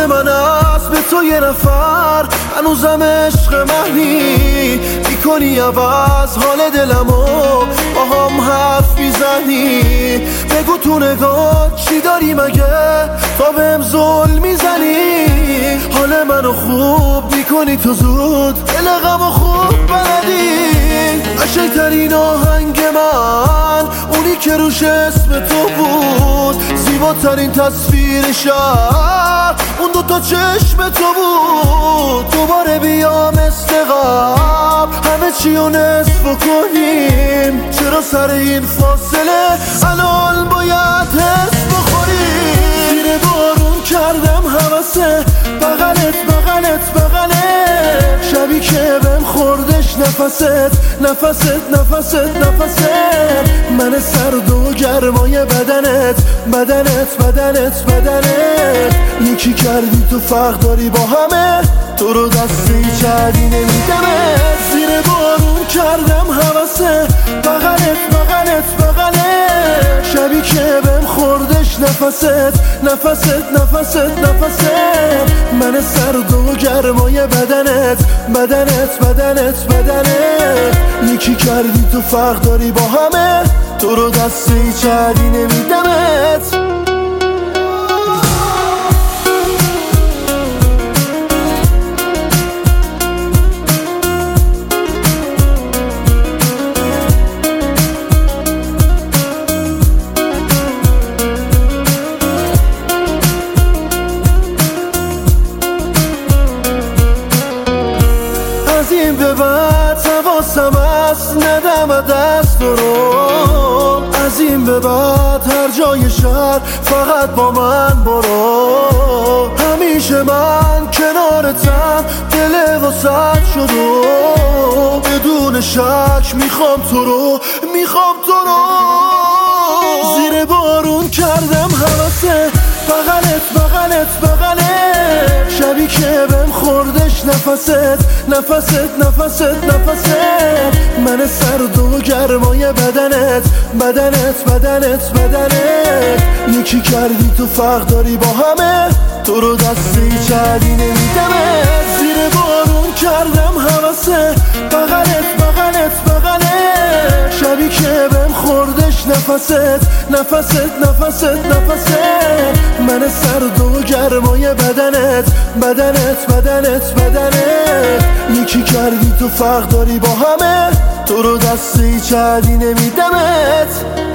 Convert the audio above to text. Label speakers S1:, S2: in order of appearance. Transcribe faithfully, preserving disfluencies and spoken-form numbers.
S1: حال من است به تو یه نفر، هنوزم عشق منی، میکنی عوض حال دلمو، با هم حرف میزنی. بگو تو نگاه چی داری مگه، تا بهم ظلم میزنی. حال منو خوب میکنی تو زود، دل غمو خوب بلدی. قشنگترین آهنگ من اونی که روش اسم تو بود، زیباترین تصویر شهر اون دوتا چشم تو بود. دوباره بیا مثل قبل همه چی رو نصف کنیم، چرا سر این فاصله الان باید حس بخوریم. زیر بارون کردم حوثه، بغلت بغلت بغلت، شبی که بهم خوردش نفست نفست نفست نفست. من سرد و گرمای بدنت بدنت بدنت بدنت، یکی کردی تو فرق داری با همه، تو رو دستی چردی نمیدمه. زیر بارون کردم حوثه، بغلت بغلت بغلت، شبی که بهم خوردش نفست نفست نفست نفست. من سرد و گرمای بدنت بدنت بدنت بدنت، یکی کردی تو فرق داری با همه، تو رو دستی چردی نمیدمت. از این به بعد حواسم است ندم دست رو، از این به بعد هر جای شهر فقط با من برو. همیشه من کنارتم، دل واسط شد و بدون شک میخوام تو رو میخوام تو رو. زیر بارون کردم حوثه، بغلت بغلت بغلت، شبی که بهم خوردش نفست نفست نفست نفست. من سرد و گرمای بدنت بدنت بدنت بدنت، یکی کردی تو فرق داری با همه، تو رو دستی چردی نمیدمت. زیر بارون کردم حوثه، بغلت بغلت بغلت، شبی که بهم خوردش نفست نفست نفست نفست. من سرد و گرمای بدنت بدنت بدنت بدنت، یکی کردی تو فرق داری با همه، تو رو دستی چردی نمیدمت.